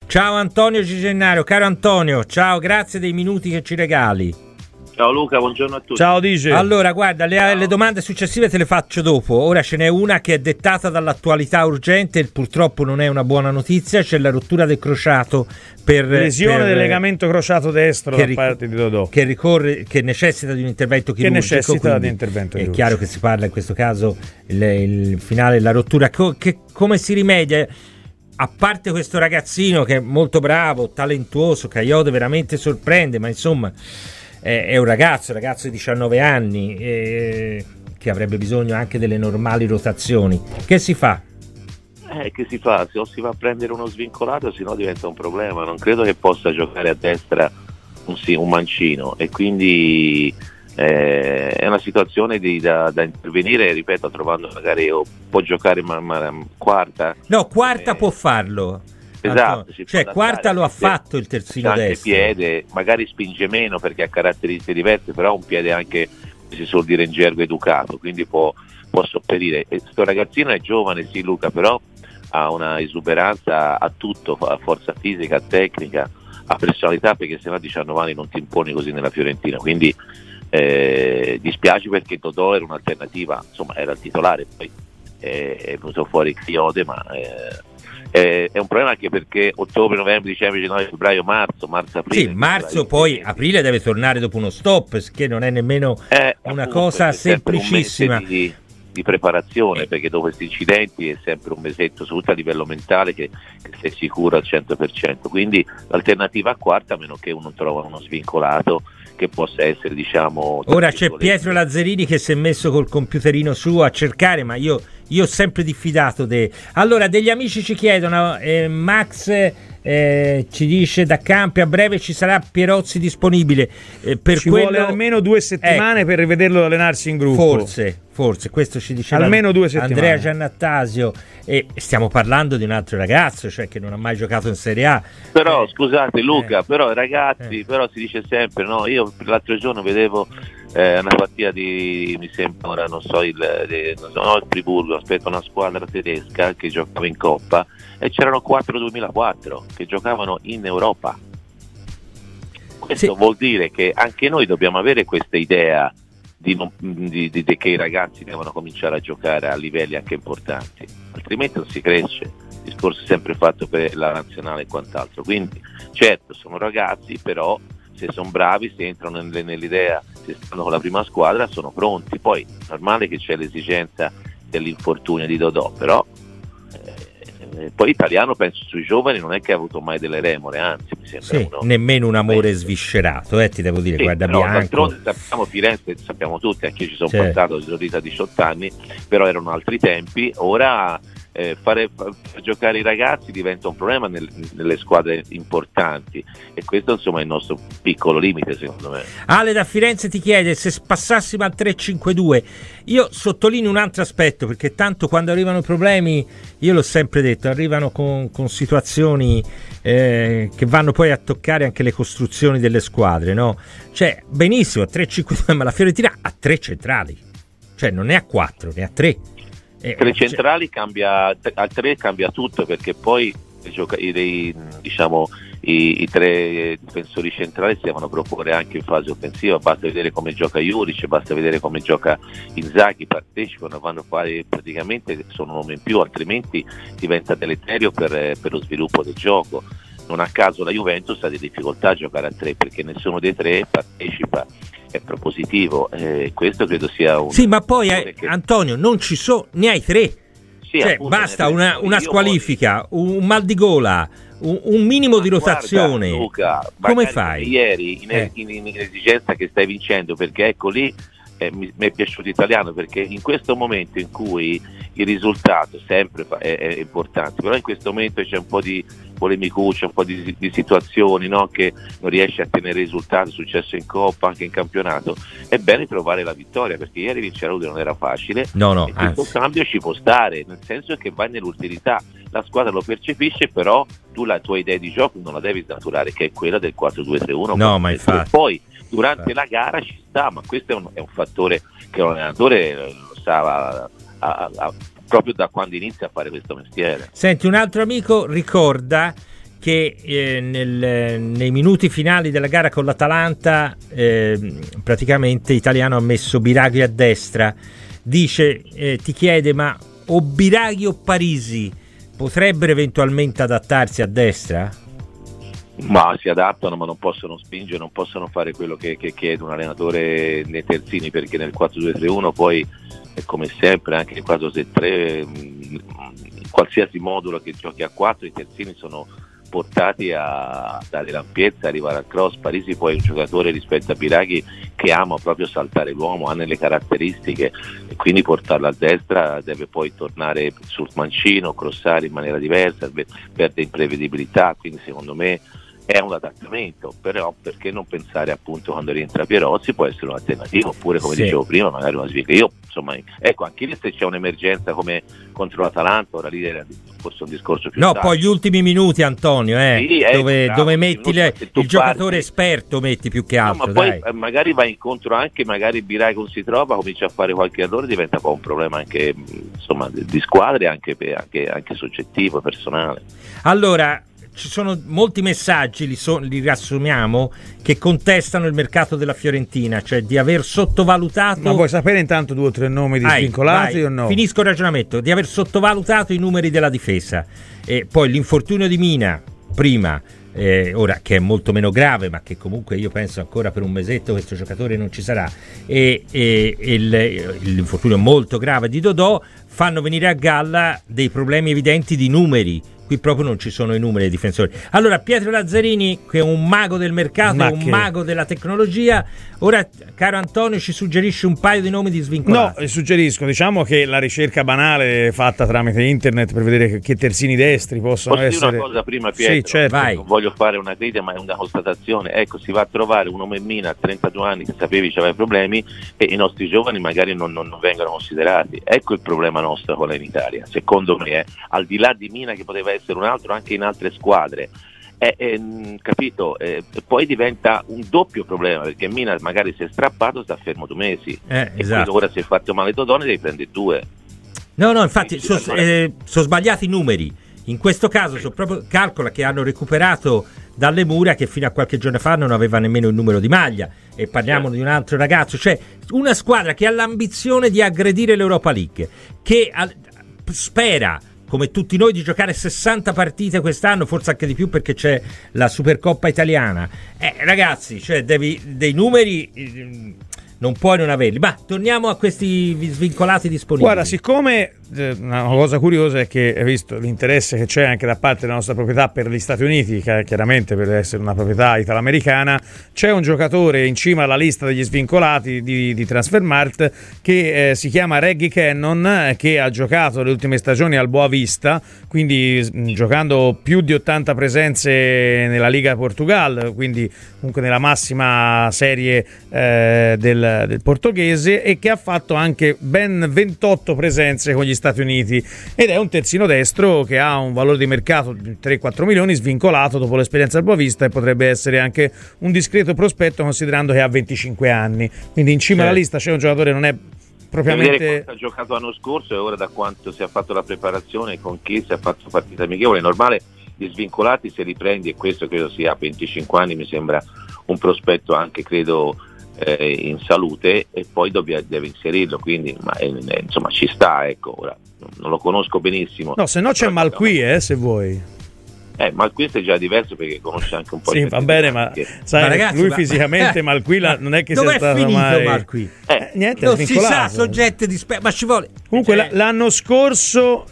Ciao Antonio Gigennaro, caro Antonio, ciao, grazie dei minuti che ci regali. Ciao Luca, buongiorno a tutti. Ciao Dice. Allora, guarda, le domande successive te le faccio dopo. Ora ce n'è una che è dettata dall'attualità urgente, purtroppo non è una buona notizia, c'è la rottura del crociato per lesione del legamento crociato destro da parte di Dodò. Che necessita di un intervento chirurgico. È chiaro che si parla in questo caso il finale della rottura. Come si rimedia? A parte questo ragazzino che è molto bravo, talentuoso, Caiote veramente sorprende, ma insomma è un ragazzo di 19 anni che avrebbe bisogno anche delle normali rotazioni. Che si fa? Che si fa? Se o si va a prendere uno svincolato, se no diventa un problema. Non credo che possa giocare a destra un mancino, e quindi è una situazione da intervenire, ripeto, trovando magari può giocare quarta. No, quarta può farlo. Esatto, cioè quarta lo ha fatto il terzino destro. Piede, magari spinge meno perché ha caratteristiche diverse, però ha un piede anche, si suol dire in gergo, educato, quindi può sopperire. Sto ragazzino è giovane, sì Luca, però ha una esuberanza a tutto, a forza fisica, a tecnica, a personalità, perché se no a 19 anni non ti imponi così nella Fiorentina, quindi dispiace perché Dodò era un'alternativa, insomma era il titolare, poi è venuto fuori Chiode, ma è un problema anche perché ottobre, novembre, dicembre, gennaio, febbraio, marzo, aprile. Sì, marzo, poi aprile deve tornare dopo uno stop, che non è nemmeno una cosa semplicissima. Un mese di preparazione, perché dopo questi incidenti è sempre un mesetto, soprattutto a livello mentale, che sei sicuro al 100%. Quindi l'alternativa a quarta, a meno che uno trova uno svincolato che possa essere, diciamo. Ora c'è Pietro Lazzarini che si è messo col computerino suo a cercare, ma io ho sempre diffidato Allora, degli amici ci chiedono, Max ci dice da Campi, a breve ci sarà Pierozzi disponibile, ci vuole almeno 2 settimane per rivederlo allenarsi in gruppo, forse questo ci dice almeno 2 settimane Andrea Giannattasio, e stiamo parlando di un altro ragazzo, cioè che non ha mai giocato in Serie A, però scusate Luca, però ragazzi, però si dice sempre, no? Io l'altro giorno vedevo una partita mi sembra, ora non so il Friburgo, aspetta, una squadra tedesca che giocava in Coppa, e c'erano 4 2004 che giocavano in Europa. Questo vuol dire che anche noi dobbiamo avere questa idea che i ragazzi devono cominciare a giocare a livelli anche importanti, altrimenti non si cresce. Il discorso è sempre fatto per la nazionale e quant'altro, quindi certo sono ragazzi, però se sono bravi, se entrano nell'idea, se stanno con la prima squadra, sono pronti. Poi è normale che c'è l'esigenza dell'infortunio di Dodò, però poi Italiano, penso, sui giovani non è che ha avuto mai delle remore, anzi mi sembra nemmeno un amore sviscerato, ti devo dire, guarda, però, Bianco. D'altronde sappiamo, Firenze, sappiamo tutti, anche io ci sono passato, esorita a 18 anni, però erano altri tempi. Ora far giocare i ragazzi diventa un problema nelle squadre importanti, e questo insomma è il nostro piccolo limite, secondo me. Ale da Firenze ti chiede se passassimo al 3-5-2. Io sottolineo un altro aspetto, perché tanto quando arrivano i problemi, io l'ho sempre detto, arrivano con situazioni che vanno poi a toccare anche le costruzioni delle squadre, no? Cioè benissimo 3-5-2, ma la Fiorentina ha 3 centrali, cioè non ne ha 4, ne ha 3. 3 centrali a 3 cambia tutto, perché poi i 3 difensori centrali si devono proporre anche in fase offensiva. Basta vedere come gioca Juric, basta vedere come gioca Inzaghi, partecipano, vanno fuori, praticamente sono un nome in più, altrimenti diventa deleterio per lo sviluppo del gioco. Non a caso la Juventus ha delle difficoltà a giocare a 3, perché nessuno dei 3 partecipa, è propositivo, questo credo sia un... Sì, ma poi Antonio, non ci sono, ne hai 3, cioè appunto, basta una squalifica, un mal di gola, un minimo di rotazione. Guarda, Luca, come fai? Ieri in esigenza che stai vincendo, perché ecco lì mi è piaciuto Italiano, perché in questo momento in cui il risultato sempre è importante, però in questo momento c'è un po' di polemicuccia, un po' di situazioni, no? Che non riesce a tenere risultati, successo in Coppa, anche in campionato. È bene trovare la vittoria, perché ieri vincere a Udine non era facile, e questo cambio ci può stare, nel senso che vai nell'ulterimità, la squadra lo percepisce, però tu la tua idea di gioco non la devi snaturare, che è quella del 4-2-3-1. No, ma infatti. Poi durante la gara ci sta, ma questo è un fattore che l'allenatore lo sa proprio da quando inizia a fare questo mestiere. Senti, un altro amico ricorda che nei minuti finali della gara con l'Atalanta praticamente Italiano ha messo Biraghi a destra. Dice, ti chiede, ma o Biraghi o Parisi potrebbero eventualmente adattarsi a destra? Ma si adattano, ma non possono spingere, non possono fare quello che chiede un allenatore nei terzini, perché nel 4-2-3-1 poi è come sempre, anche nel 4-3-3, in qualsiasi modulo che giochi a 4 i terzini sono portati a dare l'ampiezza, arrivare al cross. Parisi poi è un giocatore rispetto a Biraghi che ama proprio saltare l'uomo, ha nelle caratteristiche, e quindi portarlo a destra deve poi tornare sul mancino, crossare in maniera diversa, perde imprevedibilità, quindi secondo me è un adattamento. Però perché non pensare, appunto, quando rientra Pierozzi può essere un'alternativa, oppure come dicevo prima magari una sviga. Io insomma, ecco, anche lì se c'è un'emergenza come contro l'Atalanta, ora lì era forse un discorso più tardi. Poi gli ultimi minuti, Antonio, sì, dove metti il giocatore esperto, metti più che altro. No, ma poi magari va incontro anche, magari Biraghi non si trova, comincia a fare qualche errore, diventa poi un problema anche, insomma, di squadre, anche soggettivo, personale. Allora, ci sono molti messaggi, li riassumiamo, che contestano il mercato della Fiorentina, cioè di aver sottovalutato. Ma vuoi sapere intanto 2 o 3 nomi di svincolati o no? Finisco il ragionamento. Di aver sottovalutato i numeri della difesa, e poi l'infortunio di Mina prima, ora che è molto meno grave, ma che comunque io penso ancora per un mesetto questo giocatore non ci sarà, e l'infortunio molto grave di Dodò fanno venire a galla dei problemi evidenti di numeri. Qui proprio non ci sono i numeri dei difensori. Allora, Pietro Lazzarini, che è un mago del mercato, è un mago della tecnologia, ora, caro Antonio, ci suggerisce un paio di nomi di svincolati. No, suggerisco, diciamo che la ricerca banale fatta tramite internet per vedere che terzini destri possono essere. Posso dire una cosa prima, Pietro? Sì, certo. Vai. Non voglio fare una critica, ma è una constatazione. Ecco, si va a trovare un uomo in Mina a 32 anni che sapevi c'aveva problemi, e i nostri giovani magari non vengono considerati. Ecco il problema nostro con in Italia, secondo me, al di là di Mina che poteva essere un altro anche in altre squadre, capito? Poi diventa un doppio problema, perché Mina magari si è strappato, sta fermo 2 mesi, esatto. E ora si è fatto male Totone, devi prendere 2. No, infatti sono sbagliati i numeri. In questo caso proprio, calcola che hanno recuperato dalle mura che fino a qualche giorno fa non aveva nemmeno il numero di maglia, e parliamo di un altro ragazzo, cioè una squadra che ha l'ambizione di aggredire l'Europa League, che spera, come tutti noi, di giocare 60 partite quest'anno, forse anche di più perché c'è la Supercoppa italiana. Ragazzi, cioè dei numeri non puoi non averli. Ma torniamo a questi svincolati disponibili. Guarda, siccome una cosa curiosa è che, hai visto l'interesse che c'è anche da parte della nostra proprietà per gli Stati Uniti, chiaramente per essere una proprietà italo-americana, c'è un giocatore in cima alla lista degli svincolati di Transfermarkt che si chiama Reggie Cannon, che ha giocato le ultime stagioni al Boavista, quindi giocando più di 80 presenze nella Liga Portugal, quindi comunque nella massima serie del portoghese, e che ha fatto anche ben 28 presenze con gli Stati Uniti, ed è un terzino destro che ha un valore di mercato di 3-4 milioni, svincolato dopo l'esperienza al Boavista, e potrebbe essere anche un discreto prospetto considerando che ha 25 anni, quindi in cima alla lista c'è un giocatore, non è propriamente. Ha giocato l'anno scorso, e ora da quanto si è fatto la preparazione, con chi si è fatto partita amichevole. È normale, gli svincolati se li prendi, e questo credo sia a 25 anni, mi sembra un prospetto anche, credo, in salute, e poi deve inserirlo, quindi insomma ci sta, ecco. Ora non lo conosco benissimo. No, se no c'è Malqui, se vuoi. Malqui è già diverso, perché conosce anche un po'. Sì, va bene, ma sai, ragazzi, lui fisicamente Malqui non è che sia stato mai. Malqui? Niente, non si sa, soggetto di ma ci vuole. Comunque l'anno scorso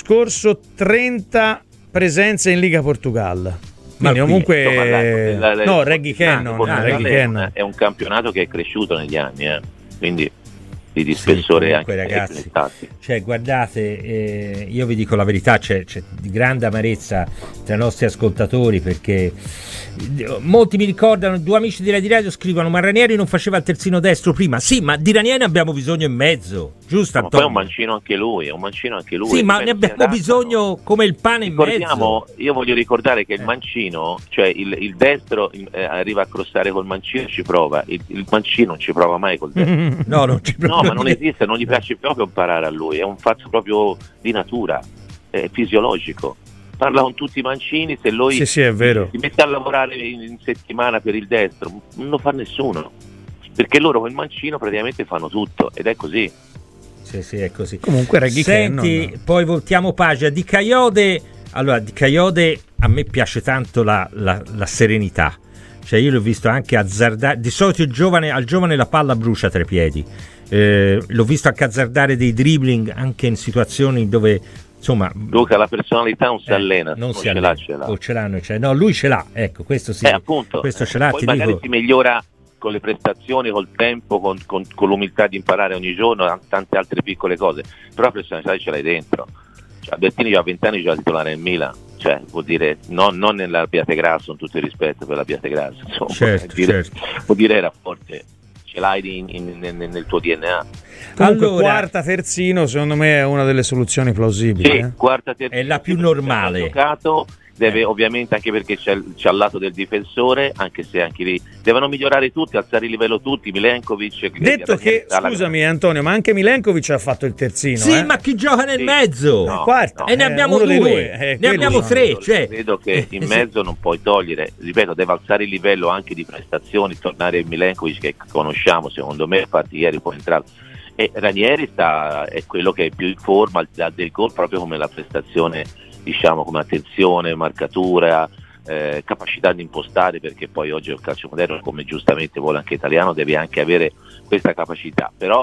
30 presenze in Liga Portugal. Quindi comunque Reggie Cannon è un campionato che è cresciuto negli anni, quindi di spessore, anche, ragazzi, cioè guardate, io vi dico la verità, c'è di grande amarezza tra i nostri ascoltatori, perché molti mi ricordano, 2 amici di Radio scrivono: ma Ranieri non faceva il terzino destro prima? Sì, ma di Ranieri abbiamo bisogno in mezzo, giusto, Antonio? Ma poi è un mancino anche lui, sì, ma ne abbiamo bisogno come il pane in mezzo. Io voglio ricordare che il mancino, cioè il destro arriva a crossare col mancino, ci prova, il mancino non ci prova mai col destro. No, non ci prova. Ma non esiste, non gli piace proprio imparare a lui, è un fatto proprio di natura, è fisiologico. parla con tutti i mancini, se lui è vero. si mette a lavorare in settimana per il destro, non lo fa nessuno, perché loro con il mancino praticamente fanno tutto, ed è così. Sì, è così. Comunque Reggie Senti, Cannon. Poi voltiamo pagina. Di Kayode, allora di Kayode a me piace tanto la serenità, cioè io l'ho visto anche azzardare, di solito al giovane la palla brucia tra i piedi, l'ho visto anche azzardare dei dribbling anche in situazioni dove, insomma, Luca, la personalità non si allena, non si allena, o ce l'hanno, cioè, no, lui ce l'ha, ecco, questo sì, appunto, questo ce l'ha. Poi magari si migliora con le prestazioni, col tempo, con l'umiltà di imparare ogni giorno, tante altre piccole cose, però la personalità ce l'hai dentro. Cioè, Albertini già a 20 anni già titolare nel Milan, cioè vuol dire non nella Bietegrasso, con tutto il rispetto per la Bietegrasso, insomma, certo. Vuol dire era forte, ce l'hai nel tuo DNA. Comunque, allora, quarta terzino secondo me è una delle soluzioni plausibili. Sì, quarta terzino è la più normale. Giocato, deve ovviamente, anche perché c'è al lato del difensore, anche se anche lì devono migliorare tutti, alzare il livello tutti. Milenkovic, detto che, scusami Antonio, ma anche Milenkovic ha fatto il terzino. Sì, ma chi gioca nel mezzo? Quarta. E ne abbiamo due, ne abbiamo tre. Cioè. Credo che in mezzo non puoi togliere, ripeto, deve alzare il livello anche di prestazioni, tornare il Milenkovic che conosciamo, secondo me, infatti ieri può entrare. E Ranieri è quello che è più in forma al di là del gol, proprio come la prestazione, diciamo, come attenzione, marcatura, capacità di impostare, perché poi oggi il calcio moderno, come giustamente vuole anche Italiano, deve anche avere questa capacità, però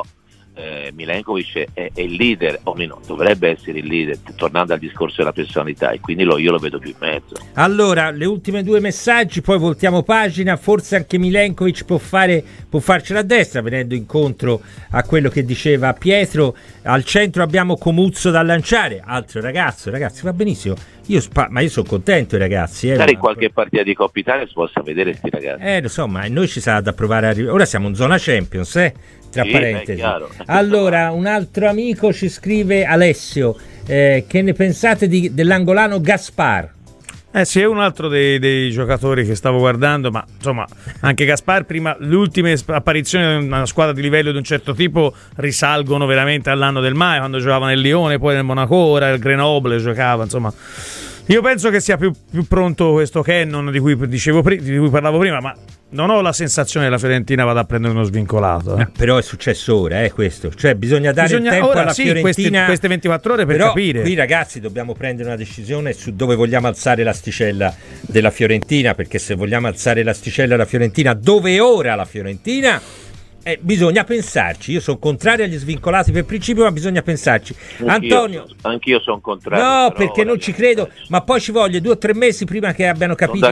Milenkovic è il leader, o meno dovrebbe essere il leader, tornando al discorso della personalità, e quindi io lo vedo più in mezzo. Allora, le ultime due messaggi, poi voltiamo pagina. Forse anche Milenkovic può farcela a destra, venendo incontro a quello che diceva Pietro. Al centro abbiamo Comuzzo da lanciare, altro ragazzi, va benissimo. Ma io sono contento, ragazzi. In qualche partita di Coppa Italia si possa vedere questi ragazzi. Lo so, ma noi ci sarà da provare a arrivare. Ora siamo in zona Champions, tra parentesi. Allora, un altro amico ci scrive, Alessio, che ne pensate dell'angolano Gaspar? Sì, è un altro dei giocatori che stavo guardando, ma insomma anche Gaspar, prima, le ultime apparizioni di una squadra di livello di un certo tipo risalgono veramente all'anno del Mai, quando giocava nel Lione, poi nel Monaco, ora il Grenoble giocava, insomma. Io penso che sia più pronto questo Cannon di cui parlavo prima, ma non ho la sensazione che la Fiorentina vada a prendere uno svincolato. Però è successo ora, questo. Cioè bisogna dare il tempo alla Fiorentina. Queste 24 ore per capire. Qui, ragazzi, dobbiamo prendere una decisione su dove vogliamo alzare l'asticella della Fiorentina, perché se vogliamo alzare l'asticella della Fiorentina, dove è ora la Fiorentina, bisogna pensarci. Io sono contrario agli svincolati per principio, ma bisogna pensarci. Antonio, anch'io sono contrario. No, perché non ci credo, ma poi ci voglio 2 o 3 mesi prima che abbiano capito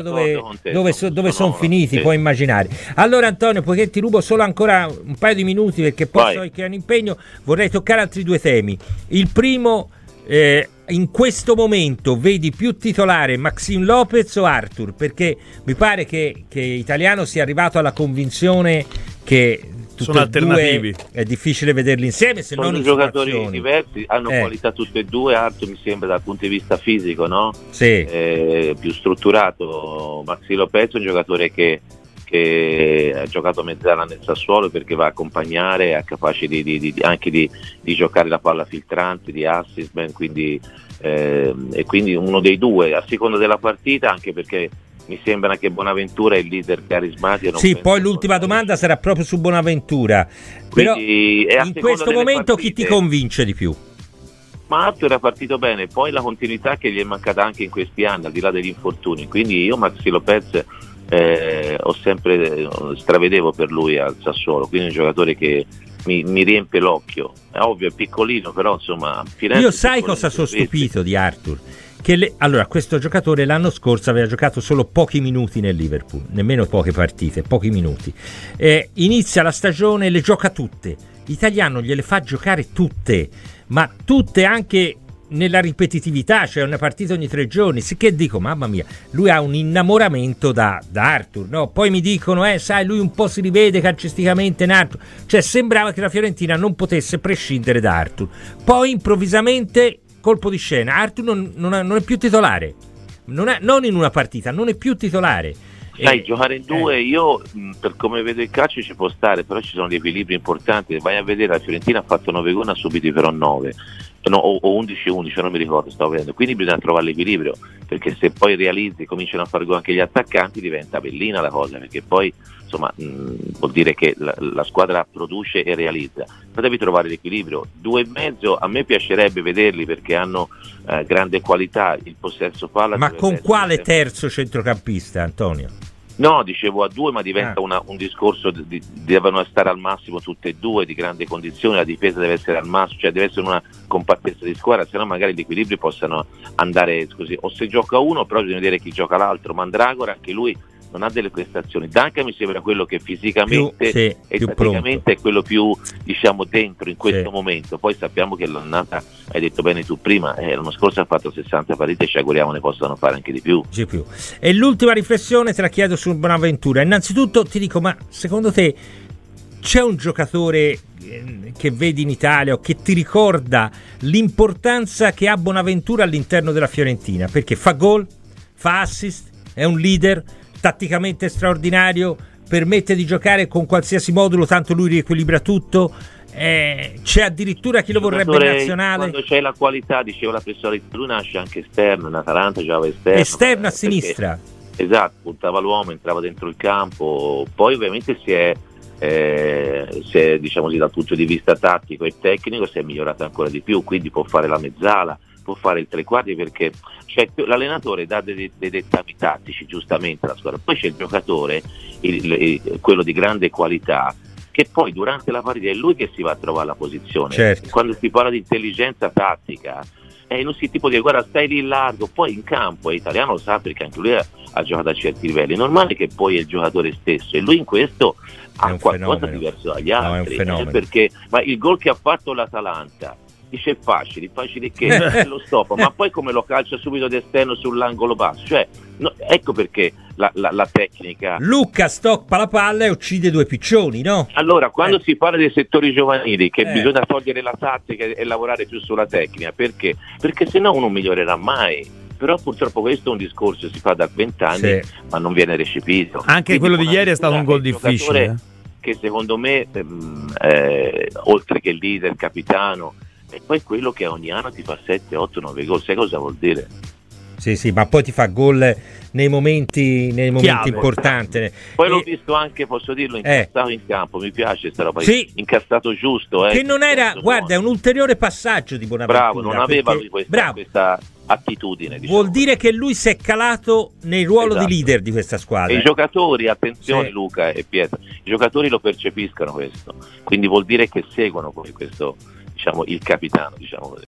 dove sono finiti, puoi immaginare. Allora Antonio, poiché ti rubo solo ancora un paio di minuti, perché poi so che è un impegno, vorrei toccare altri 2 temi. Il primo, in questo momento vedi più titolare Maxime Lopez o Arthur? Perché mi pare che Italiano sia arrivato alla convinzione che sono alternativi, è difficile vederli insieme, se sono non giocatori diversi, hanno qualità tutte e due. Arthur mi sembra dal punto di vista fisico, no? Sì. Più strutturato. Maxi Lopez è un giocatore che ha giocato mezzala nel Sassuolo, perché va a accompagnare, è capace anche di giocare la palla filtrante, di assist, quindi e quindi uno dei due a seconda della partita, anche perché mi sembra che Bonaventura è il leader carismatico. Sì, poi l'ultima domanda sarà proprio su Bonaventura. Però in questo momento chi ti convince di più? Ma Arthur era partito bene, poi la continuità che gli è mancata anche in questi anni, al di là degli infortuni. Quindi io Maxi Lopez ho sempre stravedevo per lui al Sassuolo, quindi un giocatore che mi riempie l'occhio. È ovvio, è piccolino, però insomma io sai cosa sono stupito di Arthur? Allora, questo giocatore l'anno scorso aveva giocato solo pochi minuti nel Liverpool, nemmeno poche partite, pochi minuti. Inizia la stagione e le gioca tutte. Italiano gliele fa giocare tutte, ma tutte anche nella ripetitività, cioè una partita ogni 3 giorni. Sicché dico, mamma mia, lui ha un innamoramento da Arthur, no? Poi mi dicono, sai, lui un po' si rivede calcisticamente in Arthur. Cioè sembrava che la Fiorentina non potesse prescindere da Arthur. Poi improvvisamente, colpo di scena, Arthur non è più titolare, non in una partita, non è più titolare. Giocare in 2, io per come vedo il calcio ci può stare, però ci sono dei equilibri importanti. Vai a vedere, la Fiorentina ha fatto 9 gol, ha subito però 9, no, o 11-11, non mi ricordo, stavo vedendo. Quindi bisogna trovare l'equilibrio, perché se poi realizzi, cominciano a fare gol anche gli attaccanti, diventa bellina la cosa, perché poi insomma vuol dire che la squadra produce e realizza, però devi trovare l'equilibrio. 2,5 a me piacerebbe vederli, perché hanno grande qualità, il possesso palla. Ma con quale terzo centrocampista, Antonio? No, dicevo a 2, ma diventa un discorso devono stare al massimo tutte e due, di grande condizione, la difesa deve essere al massimo, cioè deve essere una compattezza di squadra, se no magari gli equilibri possano andare così, o se gioca uno però bisogna vedere chi gioca l'altro. Mandragora, anche lui non ha delle prestazioni. Danca mi sembra quello che fisicamente e tatticamente è quello più, diciamo, dentro in questo momento. Poi sappiamo che l'annata, hai detto bene tu prima, l'anno scorso ha fatto 60 partite, ci auguriamo ne possano fare anche di più. E l'ultima riflessione te la chiedo su Bonaventura. Innanzitutto ti dico, ma secondo te c'è un giocatore che vedi in Italia o che ti ricorda l'importanza che ha Bonaventura all'interno della Fiorentina? Perché fa gol, fa assist, è un leader, tatticamente straordinario, permette di giocare con qualsiasi modulo, tanto lui riequilibra tutto. C'è addirittura chi lo vorrebbe in nazionale. Quando c'è la qualità, dicevo la personalità, lui nasce anche esterno, in Atalanta giocava esterno a sinistra, esatto, puntava l'uomo, entrava dentro il campo. Poi ovviamente si è diciamo così, dal punto di vista tattico e tecnico si è migliorato ancora di più, quindi può fare la mezzala, può fare il tre quarti, perché l'allenatore dà dei dettami tattici giustamente alla squadra, poi c'è il giocatore, quello di grande qualità, che poi durante la partita è lui che si va a trovare la posizione. Certo. Quando si parla di intelligenza tattica non si tipo di guarda stai lì largo, poi in campo è italiano, lo sa, perché anche lui ha giocato a certi livelli. È normale che poi è il giocatore stesso, e lui in questo ha qualcosa di diverso dagli altri, perché ma il gol che ha fatto l'Atalanta dice facile che lo stoppa, ma poi come lo calcia subito d'esterno sull'angolo basso, cioè ecco perché la tecnica. Luca stoppa la palla e uccide due piccioni, no? Allora, quando si parla dei settori giovanili, che bisogna togliere la tattica e lavorare più sulla tecnica, perché se no uno migliorerà mai. Però purtroppo questo è un discorso che si fa da 20 anni, ma non viene recepito. Anche quello di ieri è stato un gol difficile, che secondo me oltre che il leader, capitano, e poi quello che ogni anno ti fa 7, 8, 9 gol, sai cosa vuol dire? Sì, ma poi ti fa gol nei momenti importanti. Poi l'ho visto anche, posso dirlo, incassato in campo, mi piace sta roba, incassato giusto. Che non era, guarda, è un ulteriore passaggio di Bonaventura. Bravo, non aveva lui questa attitudine. Diciamo. Vuol dire che lui si è calato nel ruolo di leader di questa squadra. E i giocatori, attenzione Luca e Pietro, i giocatori lo percepiscono questo, quindi vuol dire che seguono poi questo, diciamo, il capitano, diciamo così.